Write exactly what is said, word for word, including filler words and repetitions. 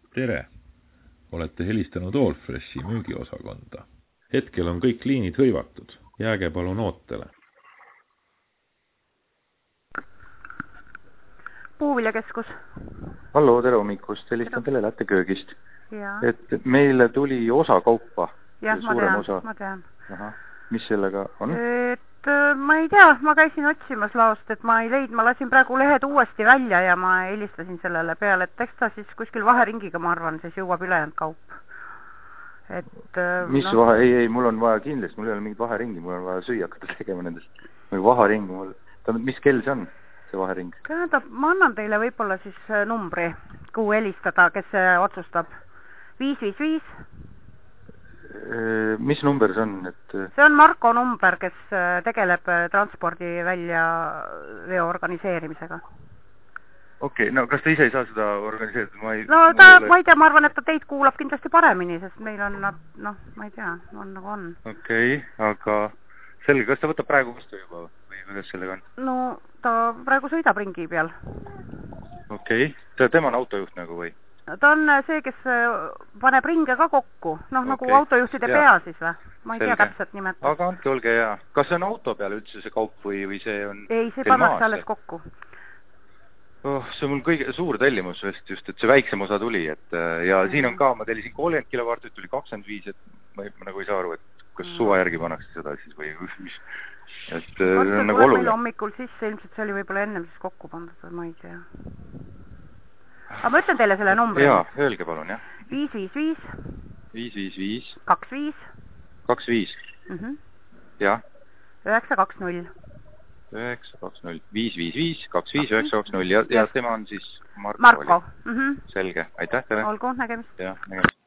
Tere! Olete helistanud Allfreshi müügiosakonda. Hetkel on kõik liinid hõivatud. Jääge palun ootele. Puuviljakeskus. Hallo, tere hommikust. Helistan teile lähteköögist. Ja. Et meile tuli osa kaupa. Jah, ma tean, osa. ma tean. Aha. Mis sellega on? Et ma ei tea, ma käisin otsimas laost, et ma ei leid, ma lasin praegu lehed uuesti välja ja ma helistasin sellele peale, et eks ta siis kuskil vaheringiga, ma arvan, siis jõuab ülejäänud kaup. Et, mis no, vahe? Ei, ei, mul on vaja kindlasti, mul ei ole mingit vaheringi, mul on vaja süüa hakata tegema nendest. Või vahering, mul... mis kell see on, see vahering? Tähendab, ma annan teile võib-olla siis numbri, kuhu helistada, kes otsustab. viis viis viis Mis number see on? Et... See on Marko number, kes tegeleb transpordi välja veo organiseerimisega. Okei, okay, no kas te ise ei saa seda organiseerida? Ma ei, no ta, ole... ma ei tea, ma arvan, et ta teid kuulab kindlasti paremini, sest meil on, noh, ma ei tea, on nagu on. Okei, okay, aga selge, kas ta võtab praegu vastu juba või kuidas sellega on? No ta praegu sõidab ringi peal. Okei, okay. Tema on autojuht nagu või? Ta on see, kes paneb ringe ka kokku, noh okay. Nagu autojuhtide ja. Pea siis või? Ma ei selge. Tea täpselt nimetada. Aga andke, olge hea. Kas see on auto peal üldse see kaup või, või see on... Ei, see pannakse alles kokku. Oh, see on mul kõige suur tellimus just, just, et see väiksem osa tuli, et ja mm. siin on ka, ma tellisin kolmkümmend kilovaartit, tuli kakskümmend viis, et ma, ei, ma nagu ei saa aru, et kas mm. suva järgi pannakse seda siis või mis, et see on nagu oluline. Hommikul sisse, ilmselt see oli võib-olla ennem siis kokku pandud, ma ei tea. Aga ma ütlen teile selle numbri. Jaa, öelge palun, jah. viis viis viis viis viis viis kaks viis kaks viis Mhm. Jah. üheksa kaks null üheksa kaks null viis viis viis kaks viis üheksa kaks null ja, ja tema on siis Marko. Marko. Mhm. Selge, aitäh teile. Olgu, nägemist. Jah, nägemist.